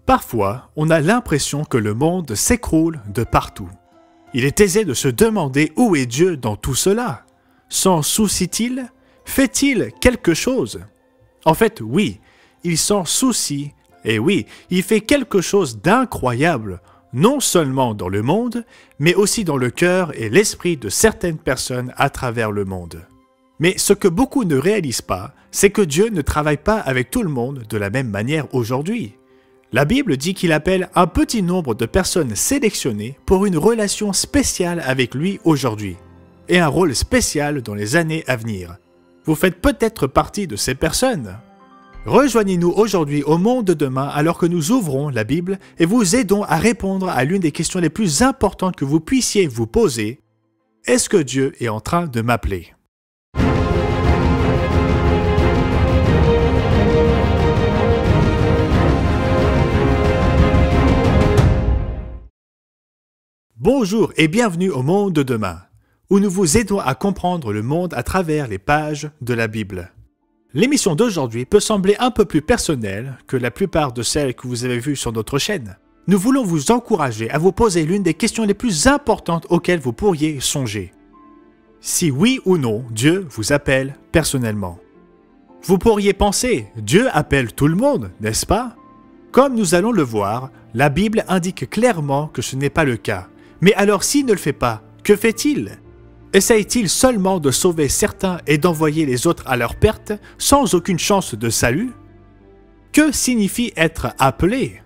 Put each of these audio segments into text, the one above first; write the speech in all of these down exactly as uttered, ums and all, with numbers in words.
Parfois, on a l'impression que le monde s'écroule de partout. Il est aisé de se demander où est Dieu dans tout cela. S'en soucie-t-il? Fait-il quelque chose? En fait, oui, il s'en soucie, et oui, il fait quelque chose d'incroyable, non seulement dans le monde, mais aussi dans le cœur et l'esprit de certaines personnes à travers le monde. Mais ce que beaucoup ne réalisent pas, c'est que Dieu ne travaille pas avec tout le monde de la même manière aujourd'hui. La Bible dit qu'il appelle un petit nombre de personnes sélectionnées pour une relation spéciale avec lui aujourd'hui, et un rôle spécial dans les années à venir. Vous faites peut-être partie de ces personnes. Rejoignez-nous aujourd'hui au monde de demain alors que nous ouvrons la Bible et vous aidons à répondre à l'une des questions les plus importantes que vous puissiez vous poser. Est-ce que Dieu est en train de m'appeler? Bonjour et bienvenue au monde de demain, où nous vous aidons à comprendre le monde à travers les pages de la Bible. L'émission d'aujourd'hui peut sembler un peu plus personnelle que la plupart de celles que vous avez vues sur notre chaîne. Nous voulons vous encourager à vous poser l'une des questions les plus importantes auxquelles vous pourriez songer. Si oui ou non, Dieu vous appelle personnellement. Vous pourriez penser, Dieu appelle tout le monde, n'est-ce pas? Comme nous allons le voir, la Bible indique clairement que ce n'est pas le cas. Mais alors s'il ne le fait pas, que fait-il? Essaye-t-il seulement de sauver certains et d'envoyer les autres à leur perte sans aucune chance de salut? Que signifie être appelé?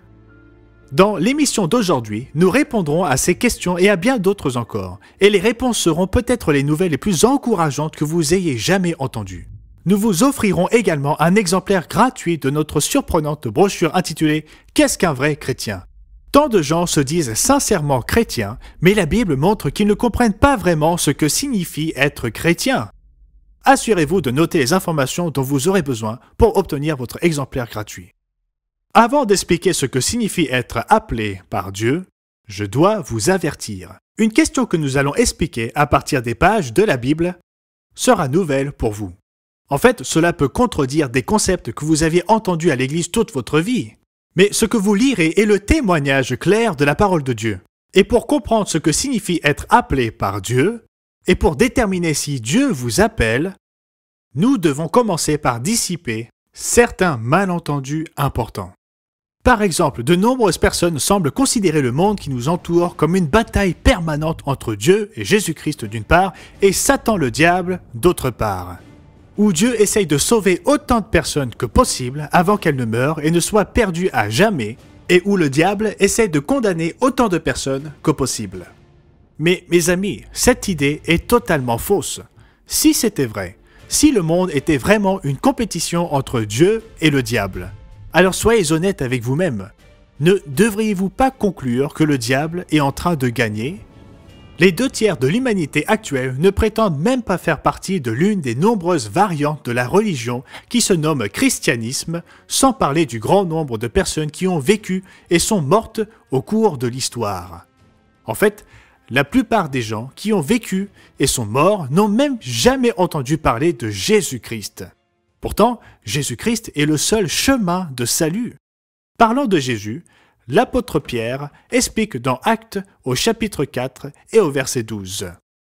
Dans l'émission d'aujourd'hui, nous répondrons à ces questions et à bien d'autres encore, et les réponses seront peut-être les nouvelles les plus encourageantes que vous ayez jamais entendues. Nous vous offrirons également un exemplaire gratuit de notre surprenante brochure intitulée « Qu'est-ce qu'un vrai chrétien ?» Tant de gens se disent sincèrement chrétiens, mais la Bible montre qu'ils ne comprennent pas vraiment ce que signifie être chrétien. Assurez-vous de noter les informations dont vous aurez besoin pour obtenir votre exemplaire gratuit. Avant d'expliquer ce que signifie être appelé par Dieu, je dois vous avertir. Une question que nous allons expliquer à partir des pages de la Bible sera nouvelle pour vous. En fait, cela peut contredire des concepts que vous aviez entendus à l'Église toute votre vie. Mais ce que vous lirez est le témoignage clair de la parole de Dieu. Et pour comprendre ce que signifie être appelé par Dieu, et pour déterminer si Dieu vous appelle, nous devons commencer par dissiper certains malentendus importants. Par exemple, de nombreuses personnes semblent considérer le monde qui nous entoure comme une bataille permanente entre Dieu et Jésus-Christ d'une part, et Satan le diable d'autre part, où Dieu essaye de sauver autant de personnes que possible avant qu'elles ne meurent et ne soient perdues à jamais, et où le diable essaie de condamner autant de personnes que possible. Mais mes amis, cette idée est totalement fausse. Si c'était vrai, si le monde était vraiment une compétition entre Dieu et le diable, alors soyez honnête avec vous-même. Ne devriez-vous pas conclure que le diable est en train de gagner ? Les deux tiers de l'humanité actuelle ne prétendent même pas faire partie de l'une des nombreuses variantes de la religion qui se nomme christianisme, sans parler du grand nombre de personnes qui ont vécu et sont mortes au cours de l'histoire. En fait, la plupart des gens qui ont vécu et sont morts n'ont même jamais entendu parler de Jésus-Christ. Pourtant, Jésus-Christ est le seul chemin de salut. Parlant de Jésus, l'apôtre Pierre explique dans Actes au chapitre quatre et au verset douze.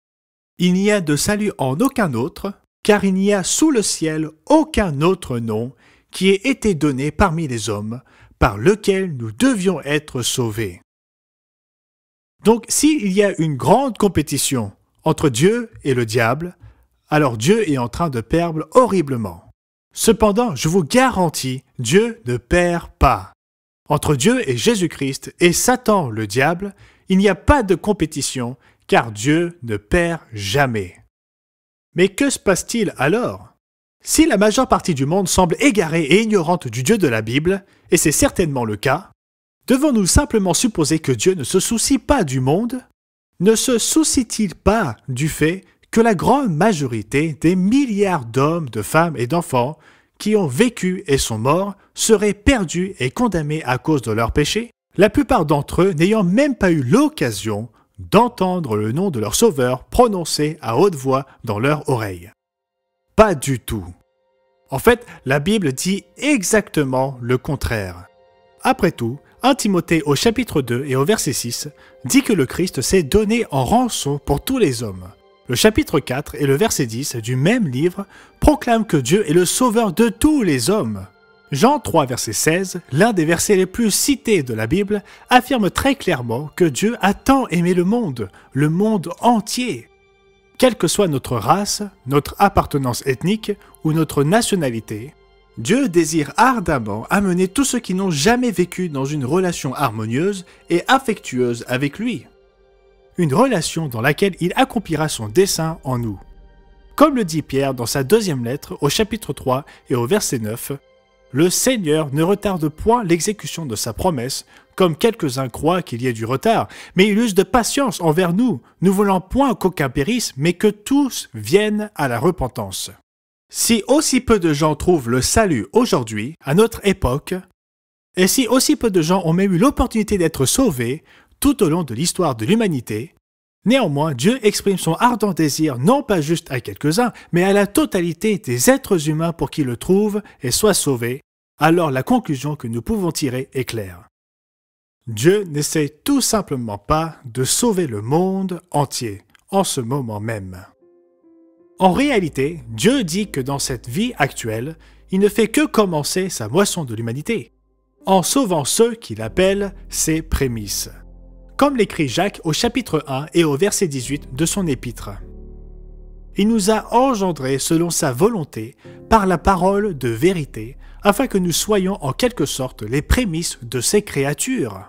« Il n'y a de salut en aucun autre, car il n'y a sous le ciel aucun autre nom qui ait été donné parmi les hommes, par lequel nous devions être sauvés. » Donc, s'il y a une grande compétition entre Dieu et le diable, alors Dieu est en train de perdre horriblement. Cependant, je vous garantis, Dieu ne perd pas. Entre Dieu et Jésus-Christ et Satan le diable, il n'y a pas de compétition, car Dieu ne perd jamais. Mais que se passe-t-il alors? Si la majeure partie du monde semble égarée et ignorante du Dieu de la Bible, et c'est certainement le cas, devons-nous simplement supposer que Dieu ne se soucie pas du monde? Ne se soucie-t-il pas du fait que la grande majorité des milliards d'hommes, de femmes et d'enfants qui ont vécu et sont morts seraient perdus et condamnés à cause de leurs péchés, la plupart d'entre eux n'ayant même pas eu l'occasion d'entendre le nom de leur Sauveur prononcé à haute voix dans leur oreille. Pas du tout. En fait, la Bible dit exactement le contraire. Après tout, premier Timothée au chapitre deux et au verset six dit que le Christ s'est donné en rançon pour tous les hommes. Le chapitre quatre et le verset dix du même livre proclament que Dieu est le sauveur de tous les hommes. Jean trois, verset seize, l'un des versets les plus cités de la Bible, affirme très clairement que Dieu a tant aimé le monde, le monde entier. Quelle que soit notre race, notre appartenance ethnique ou notre nationalité, Dieu désire ardemment amener tous ceux qui n'ont jamais vécu dans une relation harmonieuse et affectueuse avec lui. Une relation dans laquelle il accomplira son dessein en nous. Comme le dit Pierre dans sa deuxième lettre au chapitre trois et au verset neuf, « Le Seigneur ne retarde point l'exécution de sa promesse, comme quelques-uns croient qu'il y ait du retard, mais il use de patience envers nous, ne voulant point qu'aucun périsse, mais que tous viennent à la repentance. » Si aussi peu de gens trouvent le salut aujourd'hui, à notre époque, et si aussi peu de gens ont même eu l'opportunité d'être sauvés tout au long de l'histoire de l'humanité, néanmoins Dieu exprime son ardent désir non pas juste à quelques-uns, mais à la totalité des êtres humains pour qu'ils le trouvent et soient sauvés, alors la conclusion que nous pouvons tirer est claire. Dieu n'essaie tout simplement pas de sauver le monde entier, en ce moment même. En réalité, Dieu dit que dans cette vie actuelle, il ne fait que commencer sa moisson de l'humanité, en sauvant ceux qu'il appelle ses prémices. Comme l'écrit Jacques au chapitre un et au verset dix-huit de son épître. Il nous a engendrés selon sa volonté, par la parole de vérité, afin que nous soyons en quelque sorte les prémices de ses créatures.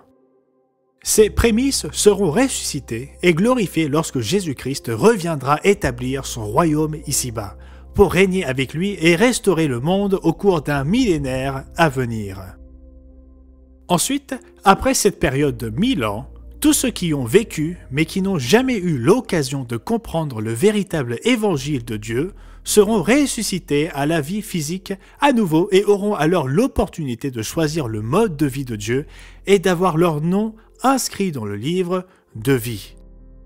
Ces prémices seront ressuscitées et glorifiées lorsque Jésus-Christ reviendra établir son royaume ici-bas, pour régner avec lui et restaurer le monde au cours d'un millénaire à venir. Ensuite, après cette période de mille ans, tous ceux qui ont vécu, mais qui n'ont jamais eu l'occasion de comprendre le véritable évangile de Dieu, seront ressuscités à la vie physique à nouveau et auront alors l'opportunité de choisir le mode de vie de Dieu et d'avoir leur nom inscrit dans le livre de vie.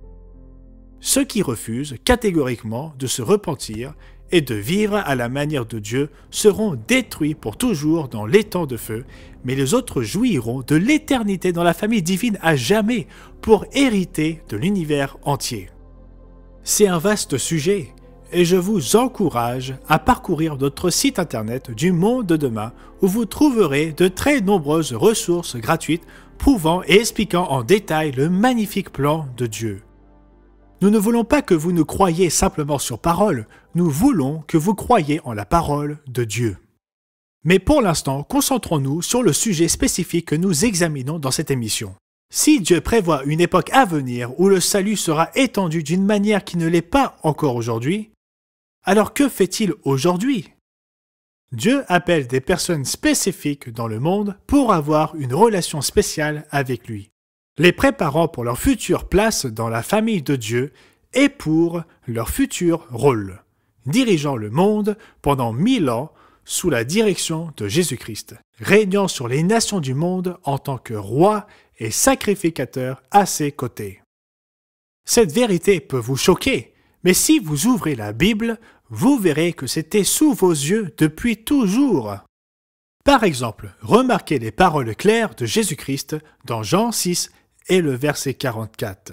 Ceux qui refusent catégoriquement de se repentir et de vivre à la manière de Dieu seront détruits pour toujours dans l'étang de feu, mais les autres jouiront de l'éternité dans la famille divine à jamais pour hériter de l'univers entier. C'est un vaste sujet et je vous encourage à parcourir notre site internet du Monde de Demain où vous trouverez de très nombreuses ressources gratuites prouvant et expliquant en détail le magnifique plan de Dieu. Nous ne voulons pas que vous nous croyiez simplement sur parole, nous voulons que vous croyiez en la parole de Dieu. Mais pour l'instant, concentrons-nous sur le sujet spécifique que nous examinons dans cette émission. Si Dieu prévoit une époque à venir où le salut sera étendu d'une manière qui ne l'est pas encore aujourd'hui, alors que fait-il aujourd'hui? Dieu appelle des personnes spécifiques dans le monde pour avoir une relation spéciale avec lui, les préparant pour leur future place dans la famille de Dieu et pour leur futur rôle, dirigeant le monde pendant mille ans sous la direction de Jésus-Christ, régnant sur les nations du monde en tant que roi et sacrificateur à ses côtés. Cette vérité peut vous choquer, mais si vous ouvrez la Bible, vous verrez que c'était sous vos yeux depuis toujours. Par exemple, remarquez les paroles claires de Jésus-Christ dans Jean six et le verset quarante-quatre.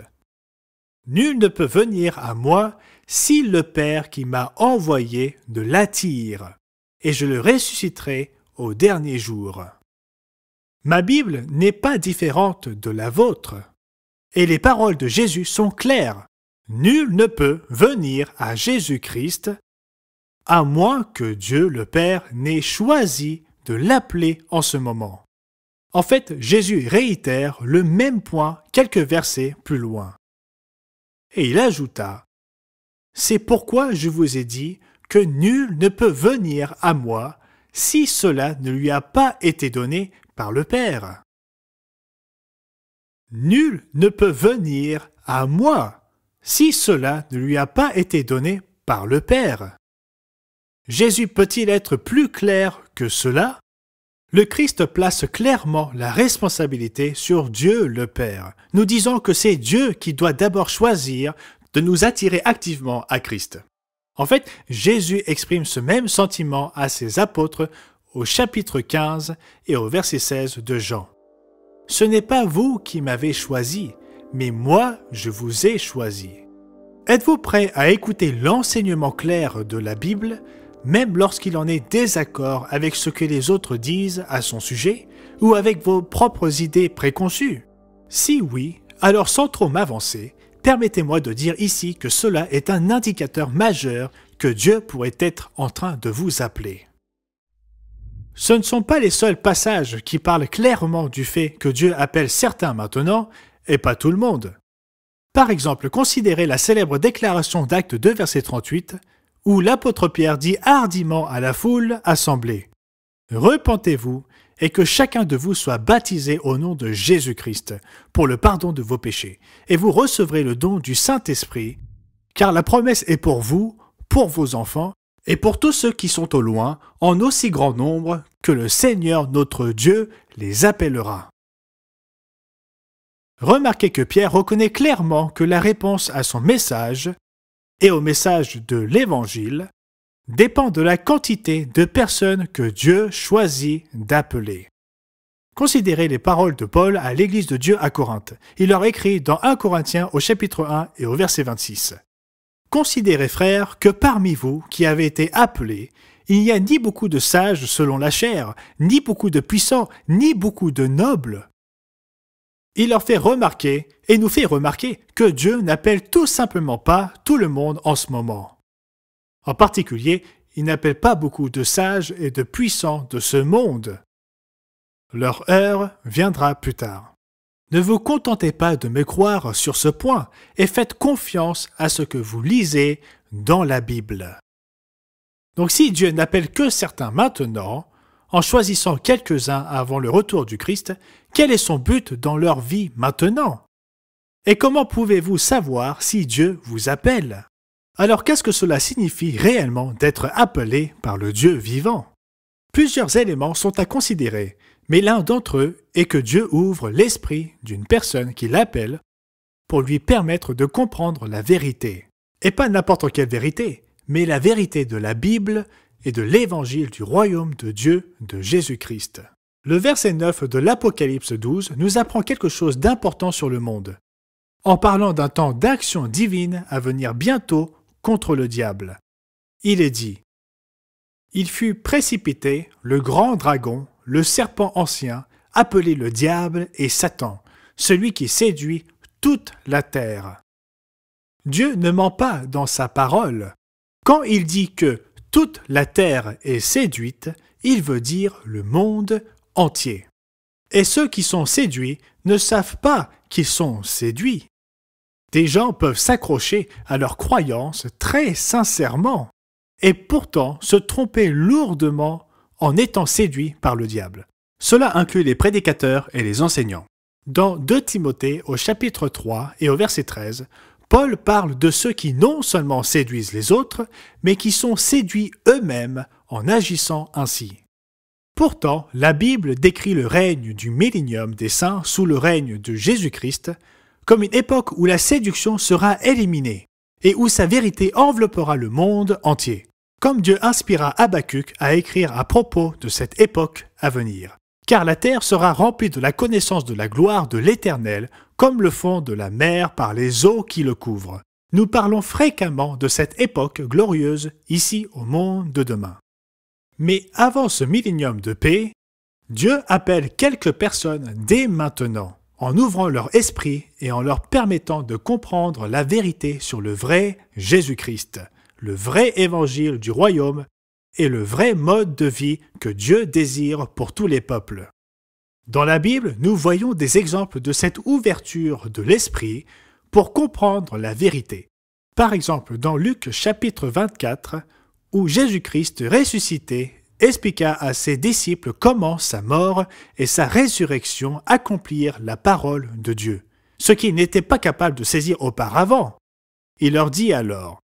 « Nul ne peut venir à moi si le Père qui m'a envoyé ne l'attire, et je le ressusciterai au dernier jour. » Ma Bible n'est pas différente de la vôtre, et les paroles de Jésus sont claires. Nul ne peut venir à Jésus-Christ à moins que Dieu le Père n'ait choisi de l'appeler en ce moment. En fait, Jésus réitère le même point quelques versets plus loin. Et il ajouta, « C'est pourquoi je vous ai dit que nul ne peut venir à moi si cela ne lui a pas été donné par le Père. » Nul ne peut venir à moi si cela ne lui a pas été donné par le Père. Jésus peut-il être plus clair que cela? Le Christ place clairement la responsabilité sur Dieu le Père, nous disant que c'est Dieu qui doit d'abord choisir de nous attirer activement à Christ. En fait, Jésus exprime ce même sentiment à ses apôtres au chapitre quinze et au verset seize de Jean. Ce n'est pas vous qui m'avez choisi, mais moi je vous ai choisi. Êtes-vous prêt à écouter l'enseignement clair de la Bible, même lorsqu'il en est désaccord avec ce que les autres disent à son sujet, ou avec vos propres idées préconçues? Si oui, alors sans trop m'avancer, permettez-moi de dire ici que cela est un indicateur majeur que Dieu pourrait être en train de vous appeler. Ce ne sont pas les seuls passages qui parlent clairement du fait que Dieu appelle certains maintenant, et pas tout le monde. Par exemple, considérez la célèbre déclaration d'Actes deux, verset trente-huit, où l'apôtre Pierre dit hardiment à la foule assemblée « Repentez-vous et que chacun de vous soit baptisé au nom de Jésus-Christ pour le pardon de vos péchés, et vous recevrez le don du Saint-Esprit, car la promesse est pour vous, pour vos enfants, et pour tous ceux qui sont au loin, en aussi grand nombre que le Seigneur notre Dieu les appellera. » Remarquez que Pierre reconnaît clairement que la réponse à son message et au message de l'Évangile dépend de la quantité de personnes que Dieu choisit d'appeler. Considérez les paroles de Paul à l'Église de Dieu à Corinthe. Il leur écrit dans un Corinthiens au chapitre un et au verset vingt-six. « Considérez, frères, que parmi vous qui avez été appelés, il n'y a ni beaucoup de sages selon la chair, ni beaucoup de puissants, ni beaucoup de nobles. » Il leur fait remarquer, et nous fait remarquer, que Dieu n'appelle tout simplement pas tout le monde en ce moment. En particulier, il n'appelle pas beaucoup de sages et de puissants de ce monde. Leur heure viendra plus tard. Ne vous contentez pas de me croire sur ce point et faites confiance à ce que vous lisez dans la Bible. Donc si Dieu n'appelle que certains maintenant, en choisissant quelques-uns avant le retour du Christ, quel est son but dans leur vie maintenant? Et comment pouvez-vous savoir si Dieu vous appelle? Alors qu'est-ce que cela signifie réellement d'être appelé par le Dieu vivant? Plusieurs éléments sont à considérer, mais l'un d'entre eux est que Dieu ouvre l'esprit d'une personne qui l'appelle pour lui permettre de comprendre la vérité. Et pas n'importe quelle vérité, mais la vérité de la Bible et de l'évangile du royaume de Dieu de Jésus-Christ. Le verset neuf de l'Apocalypse douze nous apprend quelque chose d'important sur le monde, en parlant d'un temps d'action divine à venir bientôt contre le diable. Il est dit « Il fut précipité, le grand dragon, le serpent ancien, appelé le diable et Satan, celui qui séduit toute la terre. » Dieu ne ment pas dans sa parole. Quand il dit que toute la terre est séduite, il veut dire le monde entier. Et ceux qui sont séduits ne savent pas qu'ils sont séduits. Des gens peuvent s'accrocher à leurs croyances très sincèrement et pourtant se tromper lourdement en étant séduits par le diable. Cela inclut les prédicateurs et les enseignants. Dans deux Timothée au chapitre trois et au verset treize, Paul parle de ceux qui non seulement séduisent les autres, mais qui sont séduits eux-mêmes en agissant ainsi. Pourtant, la Bible décrit le règne du millénium des saints sous le règne de Jésus-Christ comme une époque où la séduction sera éliminée et où sa vérité enveloppera le monde entier, comme Dieu inspira Habacuc à écrire à propos de cette époque à venir. Car la terre sera remplie de la connaissance de la gloire de l'Éternel, comme le fond de la mer par les eaux qui le couvrent. Nous parlons fréquemment de cette époque glorieuse ici au monde de demain. Mais avant ce millénium de paix, Dieu appelle quelques personnes dès maintenant, en ouvrant leur esprit et en leur permettant de comprendre la vérité sur le vrai Jésus-Christ, le vrai évangile du royaume et le vrai mode de vie que Dieu désire pour tous les peuples. Dans la Bible, nous voyons des exemples de cette ouverture de l'esprit pour comprendre la vérité. Par exemple, dans Luc chapitre vingt-quatre, où Jésus-Christ ressuscité expliqua à ses disciples comment sa mort et sa résurrection accomplirent la parole de Dieu, ce qu'ils n'étaient pas capables de saisir auparavant. Il leur dit alors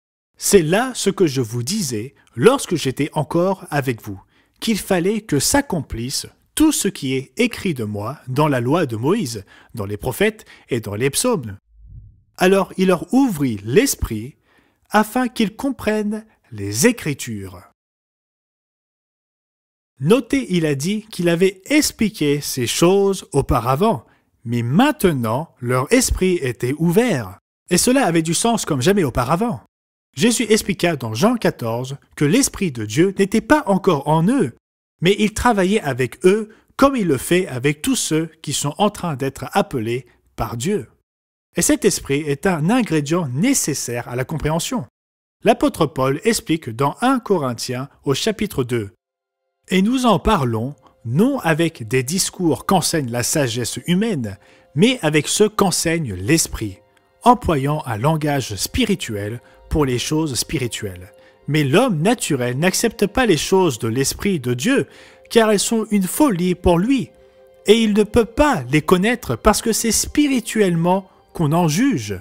« C'est là ce que je vous disais lorsque j'étais encore avec vous, qu'il fallait que s'accomplisse tout ce qui est écrit de moi dans la loi de Moïse, dans les prophètes et dans les psaumes. » Alors il leur ouvrit l'esprit afin qu'ils comprennent les Écritures. Notez, il a dit qu'il avait expliqué ces choses auparavant, mais maintenant leur esprit était ouvert. Et cela avait du sens comme jamais auparavant. Jésus expliqua dans Jean quatorze que l'Esprit de Dieu n'était pas encore en eux, mais il travaillait avec eux comme il le fait avec tous ceux qui sont en train d'être appelés par Dieu. Et cet esprit est un ingrédient nécessaire à la compréhension. L'apôtre Paul explique dans premier Corinthiens au chapitre deux. « Et nous en parlons, non avec des discours qu'enseigne la sagesse humaine, mais avec ceux qu'enseigne l'esprit, employant un langage spirituel pour les choses spirituelles. Mais l'homme naturel n'accepte pas les choses de l'Esprit de Dieu, car elles sont une folie pour lui, et il ne peut pas les connaître parce que c'est spirituellement qu'on en juge.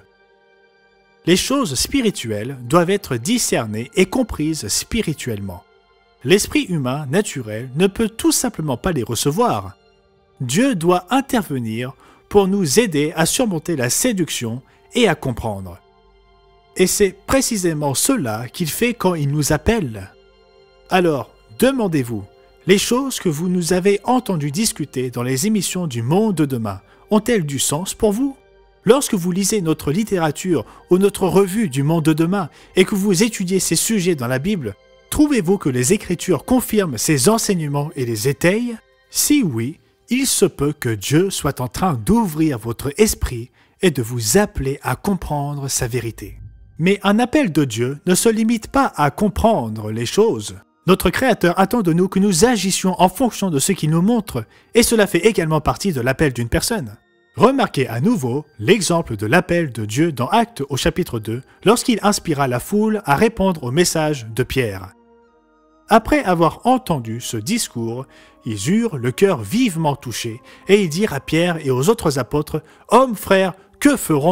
Les choses spirituelles doivent être discernées et comprises spirituellement. L'esprit humain naturel ne peut tout simplement pas les recevoir. Dieu doit intervenir pour nous aider à surmonter la séduction et à comprendre. Et c'est précisément cela qu'il fait quand il nous appelle. Alors, demandez-vous, les choses que vous nous avez entendues discuter dans les émissions du Monde de demain ont-elles du sens pour vous? Lorsque vous lisez notre littérature ou notre revue du Monde de demain et que vous étudiez ces sujets dans la Bible, trouvez-vous que les Écritures confirment ces enseignements et les étayent? Si oui, il se peut que Dieu soit en train d'ouvrir votre esprit et de vous appeler à comprendre sa vérité. Mais un appel de Dieu ne se limite pas à comprendre les choses. Notre Créateur attend de nous que nous agissions en fonction de ce qu'il nous montre, et cela fait également partie de l'appel d'une personne. Remarquez à nouveau l'exemple de l'appel de Dieu dans Actes au chapitre deux, lorsqu'il inspira la foule à répondre au message de Pierre. Après avoir entendu ce discours, ils eurent le cœur vivement touché, et ils dirent à Pierre et aux autres apôtres, « Hommes, frères, que ferons-nous »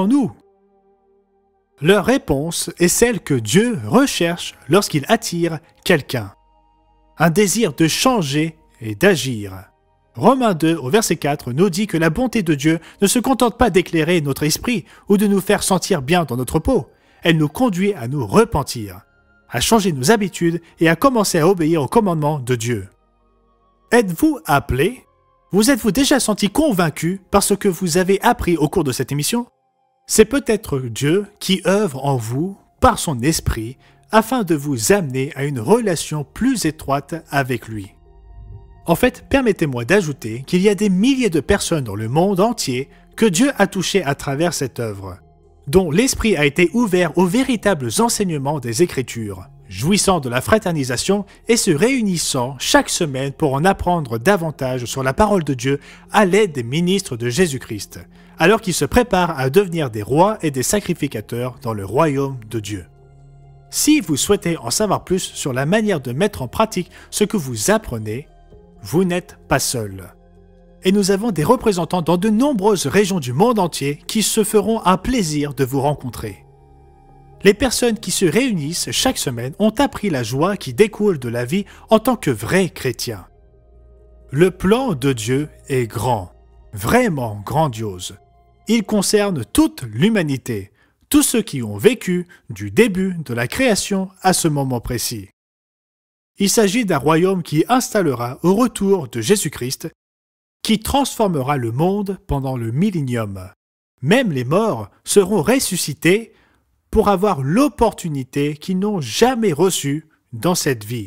Leur réponse est celle que Dieu recherche lorsqu'il attire quelqu'un. Un désir de changer et d'agir. Romains deux, au verset quatre, nous dit que la bonté de Dieu ne se contente pas d'éclairer notre esprit ou de nous faire sentir bien dans notre peau. Elle nous conduit à nous repentir, à changer nos habitudes et à commencer à obéir aux commandements de Dieu. Êtes-vous appelé? Vous êtes-vous déjà senti convaincu par ce que vous avez appris au cours de cette émission? C'est peut-être Dieu qui œuvre en vous par son esprit afin de vous amener à une relation plus étroite avec lui. En fait, permettez-moi d'ajouter qu'il y a des milliers de personnes dans le monde entier que Dieu a touchées à travers cette œuvre, dont l'esprit a été ouvert aux véritables enseignements des Écritures, jouissant de la fraternisation et se réunissant chaque semaine pour en apprendre davantage sur la parole de Dieu à l'aide des ministres de Jésus-Christ, alors qu'ils se préparent à devenir des rois et des sacrificateurs dans le royaume de Dieu. Si vous souhaitez en savoir plus sur la manière de mettre en pratique ce que vous apprenez, vous n'êtes pas seul. Et nous avons des représentants dans de nombreuses régions du monde entier qui se feront un plaisir de vous rencontrer. Les personnes qui se réunissent chaque semaine ont appris la joie qui découle de la vie en tant que vrais chrétiens. Le plan de Dieu est grand, vraiment grandiose. Il concerne toute l'humanité, tous ceux qui ont vécu du début de la création à ce moment précis. Il s'agit d'un royaume qui installera au retour de Jésus-Christ, qui transformera le monde pendant le millénium. Même les morts seront ressuscités pour avoir l'opportunité qu'ils n'ont jamais reçue dans cette vie.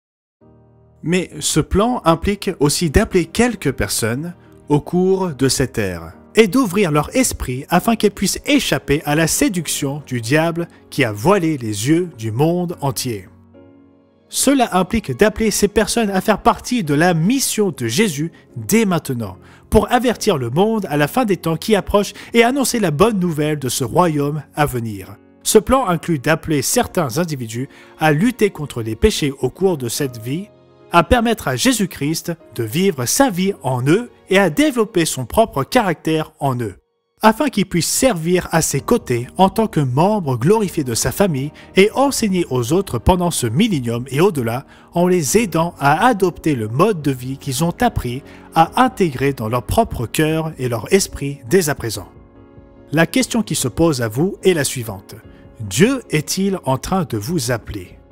Mais ce plan implique aussi d'appeler quelques personnes au cours de cette ère et d'ouvrir leur esprit afin qu'elles puissent échapper à la séduction du diable qui a voilé les yeux du monde entier. Cela implique d'appeler ces personnes à faire partie de la mission de Jésus dès maintenant, pour avertir le monde à la fin des temps qui approche et annoncer la bonne nouvelle de ce royaume à venir. Ce plan inclut d'appeler certains individus à lutter contre les péchés au cours de cette vie, à permettre à Jésus-Christ de vivre sa vie en eux et à développer son propre caractère en eux, afin qu'ils puissent servir à ses côtés en tant que membres glorifiés de sa famille et enseigner aux autres pendant ce millénium et au-delà en les aidant à adopter le mode de vie qu'ils ont appris à intégrer dans leur propre cœur et leur esprit dès à présent. La question qui se pose à vous est la suivante. Dieu est-il en train de vous appeler?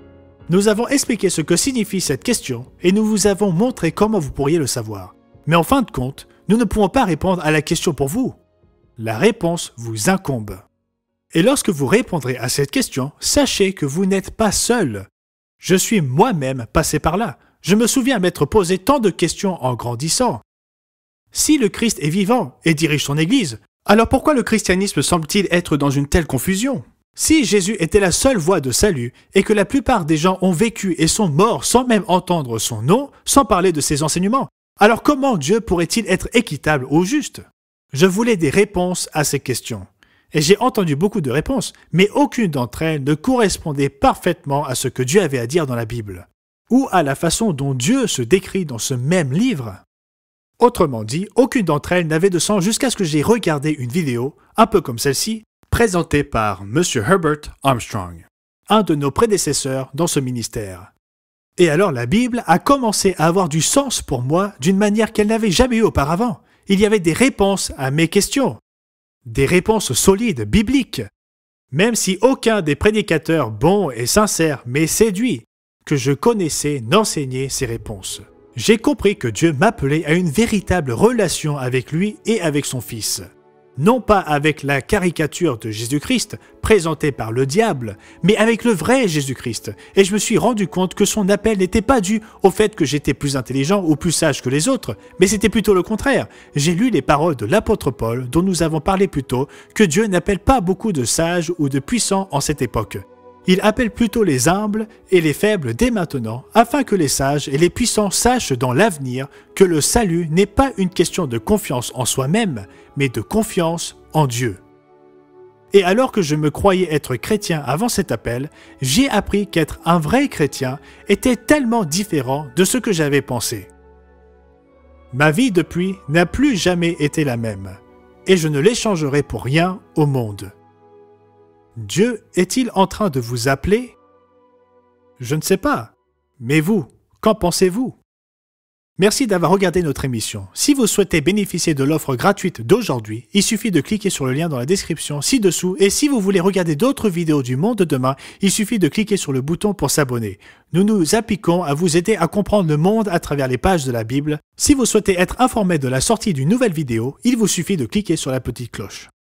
Nous avons expliqué ce que signifie cette question et nous vous avons montré comment vous pourriez le savoir. Mais en fin de compte, nous ne pouvons pas répondre à la question pour vous. La réponse vous incombe. Et lorsque vous répondrez à cette question, sachez que vous n'êtes pas seul. Je suis moi-même passé par là. Je me souviens m'être posé tant de questions en grandissant. Si le Christ est vivant et dirige son Église, alors pourquoi le christianisme semble-t-il être dans une telle confusion? Si Jésus était la seule voie de salut et que la plupart des gens ont vécu et sont morts sans même entendre son nom, sans parler de ses enseignements, alors comment Dieu pourrait-il être équitable ou juste? Je voulais des réponses à ces questions. Et j'ai entendu beaucoup de réponses, mais aucune d'entre elles ne correspondait parfaitement à ce que Dieu avait à dire dans la Bible, ou à la façon dont Dieu se décrit dans ce même livre. Autrement dit, aucune d'entre elles n'avait de sens jusqu'à ce que j'ai regardé une vidéo, un peu comme celle-ci, présentée par Monsieur Herbert Armstrong, un de nos prédécesseurs dans ce ministère. Et alors la Bible a commencé à avoir du sens pour moi d'une manière qu'elle n'avait jamais eu auparavant. Il y avait des réponses à mes questions. Des réponses solides, bibliques. Même si aucun des prédicateurs bons et sincères m'ait séduit, que je connaissais n'enseignait ces réponses. J'ai compris que Dieu m'appelait à une véritable relation avec lui et avec son Fils. Non pas avec la caricature de Jésus-Christ présentée par le diable, mais avec le vrai Jésus-Christ. Et je me suis rendu compte que son appel n'était pas dû au fait que j'étais plus intelligent ou plus sage que les autres, mais c'était plutôt le contraire. J'ai lu les paroles de l'apôtre Paul, dont nous avons parlé plus tôt, que Dieu n'appelle pas beaucoup de sages ou de puissants en cette époque. Il appelle plutôt les humbles et les faibles dès maintenant, afin que les sages et les puissants sachent dans l'avenir que le salut n'est pas une question de confiance en soi-même, mais de confiance en Dieu. Et alors que je me croyais être chrétien avant cet appel, j'ai appris qu'être un vrai chrétien était tellement différent de ce que j'avais pensé. Ma vie depuis n'a plus jamais été la même, et je ne l'échangerai pour rien au monde. Dieu est-il en train de vous appeler? Je ne sais pas. Mais vous, qu'en pensez-vous? Merci d'avoir regardé notre émission. Si vous souhaitez bénéficier de l'offre gratuite d'aujourd'hui, il suffit de cliquer sur le lien dans la description ci-dessous et si vous voulez regarder d'autres vidéos du monde de demain, il suffit de cliquer sur le bouton pour s'abonner. Nous nous appliquons à vous aider à comprendre le monde à travers les pages de la Bible. Si vous souhaitez être informé de la sortie d'une nouvelle vidéo, il vous suffit de cliquer sur la petite cloche.